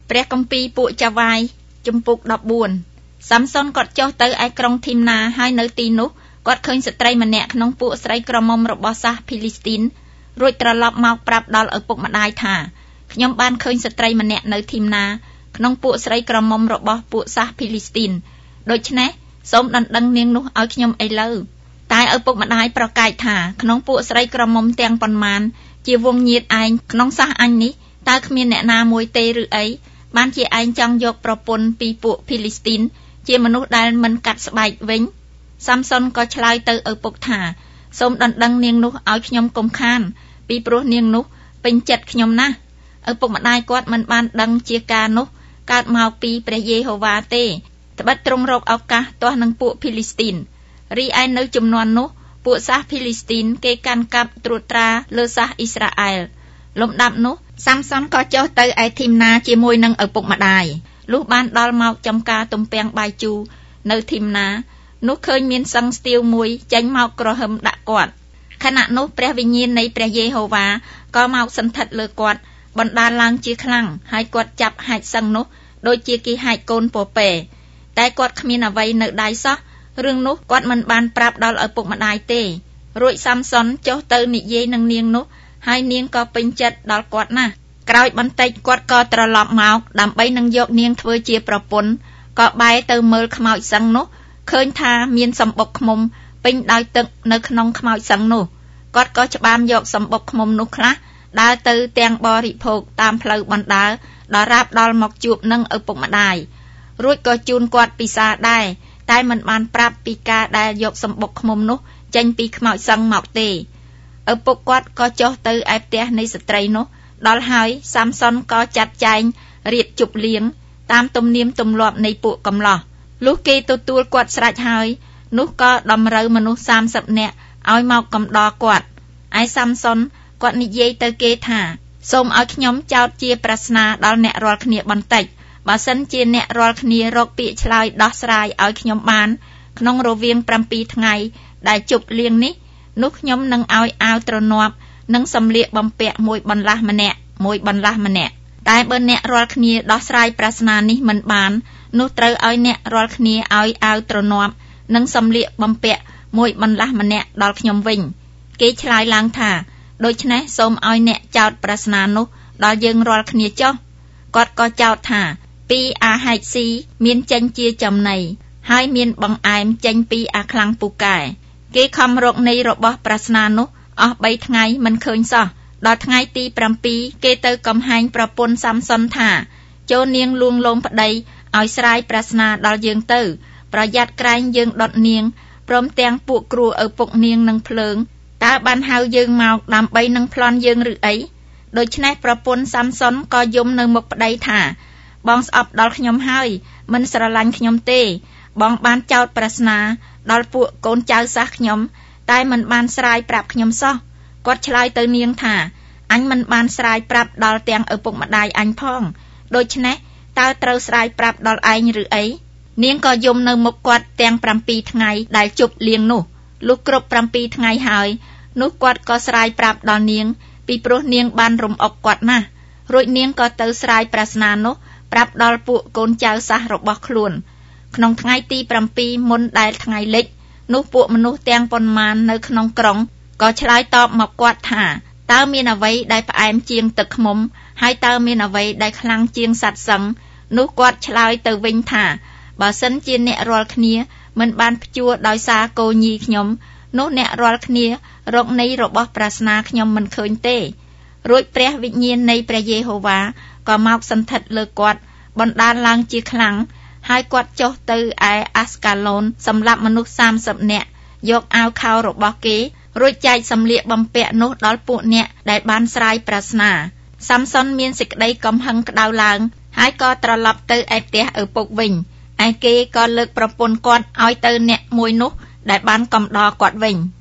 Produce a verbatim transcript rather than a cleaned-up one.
ព្រះគម្ពីរពួកចាវាយជំពូកដប់បួនសាំសុនគាត់ចុះទៅឯក្រុងធីមណាហើយនៅទីនោះគាត់ឃើញស្ត្រីម្នាក់ក្នុងពួកស្រីក្រមុំរបស់សាសភីលីស្ទីនរួចត្រឡប់មកប្រាប់ដល់ឪពុកម្ដាយថាខ្ញុំបានឃើញស្ត្រីម្នាក់នៅធីមណាក្នុងពួកស្រីក្រមុំរបស់ពួកសាសភីលីស្ទីនដូច្នេះសូមដណ្ដឹងនាងនោះឲ្យខ្ញុំឥឡូវតែឪពុកម្ដាយប្រកែកថាក្នុងពួកស្រីក្រមុំទាំងប៉ុន្មានជាវងញាតឯងក្នុងសាសអញនេះតើគ្មានអ្នកណាមួយទេឬអីបានជាឯងចង់យកប្រពន្ធពីពួកភីលីស្ទីនជាមនុស្សដែលមិនកាត់ស្បែកវិញសាំសុនក៏ឆ្លើយទៅឪពុកថាសូមដណ្ដឹងនាងនោះឲ្យខ្ញុំកុំខានពីព្រោះនាងនោះពេញចិត្តខ្ញុំណាស់ឪពុកម្ដាយគាត់មិនបានដឹងជាការនោះកើតមកពីព្រះយេហូវ៉ាទេត្បិតទ្រង់រកឱកាសទាស់នឹងពួកភីលីស្ទីនរីឯនៅជំនាន់នោះពួកសាសភីលីស្ទីនគេកាន់កាប់ត្រួតត្រាលើសាសអ៊ីស្រាអែលលំដាប់នោះសាំសុនក៏ចុះទៅឯធីមណាជាមួយនឹងឪពុកម្ដាយលុះបានដល់មកចំការទំពាំងបាយជូរនៅធីមណានោះឃើញមានសឹងស្ទៀវមួយចេញមកក្រហឹមដាក់គាត់ខណៈនោះព្រះវិញ្ញាណនៃព្រះយេហូវ៉ាក៏មកសន្ធិដ្ឋលើគាត់បណ្ដាលឡើងជាខ្លាំងហើយគាត់ចាប់ហែកសឹងនោះដូចជាគេហែកកូនពពែតែគាត់គ្មានអ្វីនៅដៃសោះរឿងនោះគាត់មិនបានប្រាប់ដល់ឪពុកម្ដាយទេរួចសាំសុនចុះទៅនិយាយនឹងនាងនោះហើយនាងក៏ពេញចិត្តដល់គាត់ណាស់ក្រោយបន្តិចគាត់ក៏ត្រឡប់មកដើម្បីនឹងយកនាងធ្វើជាប្រពន្ធក៏បែរទៅមើលខ្មោចសឹងនោះឃើញថាមានសម្បុកឃ្មុំពេញដោយទឹកនៅក្នុងខ្មោចសឹងនោះគាត់ក៏ច្បាមយកសម្បុកឃ្មុំនោះខ្លះដើរទៅទាំងបរិភោគតាមផ្លូវបណ្ដើរដល់រាបដល់មកជួបនឹងឪពុកម្ដាយរួចក៏ជូនគាត់ពិសាដែរតែមិនបានប្រាប់ពីការដែលយកសម្បុកឃ្មុំនោះចេញពីខ្មោចសឹងមកទេឪពុកគាត់ក៏ចុះទៅឯផ្ទះនៃស្ត្រីនោះដល់ហើយសាំសុនក៏ចាត់ចែងរៀបជប់លៀងតាមទំនៀមទម្លាប់នៃពួកកំឡោះលុះគេទទួលគាត់ស្រេចហើយនោះក៏តម្រូវមនុស្សសាមសិបនាក់ឲ្យមកកំដរគាត់ឯសាំសុនគាត់និយាយទៅគេថាសូមឲ្យខ្ញុំចោទជាប្រស្នាដល់អ្នករាល់គ្នាបន្តិចបើសិនជាអ្នករាល់គ្នារកពាក្យឆ្លើយដោះស្រាយឲ្យខ្ញុំបានក្នុងរវាងប្រាំពីរថ្ងៃដែលជប់លៀងនេះនោះខ្ញុំនឹងឲ្យអាវទ្រនាប់និងសម្លៀកបំពាក់មួយបន្លាស់ម្នាក់មួយបន្លាស់ម្នាក់តែបើអ្នករាល់គ្នាដោះស្រាយប្រស្នានេះមិនបាននោះត្រូវឲ្យអ្នករាល់គ្នាឲ្យអាវទ្រនាប់និងសម្លៀកបំពាក់មួយបន្លាស់ម្នាក់ដល់ខ្ញុំវិញគេឆ្លើយឡើងថាដូច្នេះសូមឲ្យអ្នកចោទប្រស្នានោះដល់យើងរាល់គ្នាចុះគាត់ក៏ចោទថាពីអាហែកស៊ីមានចេញជាចំណីហើយមានបង្អែមចេញពីអាខ្លាំងពូកែគេខំរកនៃរបស់ប្រស្នានោះអស់បីថ្ងៃមិនឃើញសោះដល់ថ្ងៃទីប្រាំពីរគេទៅកំហែងប្រពន្ធសាំសុនថាចូលនាងលួងលោមប្តីឲ្យស្រាយប្រស្នាដល់យើងទៅប្រយ័ត្នក្រែងយើងដុតនាងព្រមទាំងពួកគ្រូឪពុកនាងនឹងភ្លើងតើបានហៅយើងមកដើម្បីនឹងប្លន់យើងឬអីដូច្នេះប្រពន្ធសាំសុនក៏យំនៅមុខប្តីថាបងស្អប់ដល់ខ្ញុំហើយមិនស្រឡាញ់ខ្ញុំទេបងបានចោទប្រស្នាដល់ពួកកូនចៅសាសខ្ញុំតែមិនបានស្រាយប្រាប់ខ្ញុំសោះគាត់ឆ្លើយទៅនាងថាអញមិនបានស្រាយប្រាប់ដល់ទាំងឪពុកម្ដាយអញផងដូច្នេះតើត្រូវស្រាយប្រាប់ដល់ឯងឬអីនាងក៏យំនៅមុខគាត់ទាំងប្រាំពីរថ្ងៃដែលជប់លៀងនោះលុះគ្រប់ប្រាំពីរថ្ងៃហើយនោះគាត់ក៏ស្រាយប្រាប់ដល់នាងពីព្រោះនាងបានរំអុកគាត់ណាស់រួចនាងក៏ទៅស្រាយប្រស្នានោះប្រាប់ដល់ពួកកូនចៅសាសរបស់ខ្លួនក្នុងថ្ងៃទីប្រាំពីរមុនដែលថ្ងៃលិចនោះពួកមនុស្សទាំងប៉ុន្មាននៅក្នុងក្រុងក៏ឆ្លើយតបមកគាត់ថាតើមានអ្វីដែលផ្អែមជាងទឹកឃ្មុំហើយតើមានអ្វីដែលខ្លាំងជាងសត្វសឹងនោះគាត់ឆ្លើយទៅវិញថាបើសិនជាអ្នករាល់គ្នាមិនបានព្យួរដោយសារកូនញីខ្ញុំនោះអ្នករាល់គ្នារកនៃរបស់ប្រស្នាខ្ញុំមិនឃើញទេរួចព្រះវិញ្ញាណនៃព្រះយេហូវ៉ាក៏មកសន្ធិដ្ឋលើគាត់បណ្ដាលឡើងជាខ្លាំងហើយគាត់ចុះទៅឯអាស្កាឡូនសម្រាប់មនុស្សសាមសិបនាក់យកអាវខោរបស់គេរួចចែកសម្លៀកបំពាក់នោះដល់ពួកអ្នកដែលបានស្រាយប្រស្នាសាំសុនមានសេចក្តីកំហឹងក្តៅឡើងហើយក៏ត្រឡប់ទៅឯផ្ទះឪពុកវិញឯគេក៏លើកប្រពន្ធគាត់ឲ្យទៅអ្នកមួយនោះដែលបានកំដរគាត់វិញ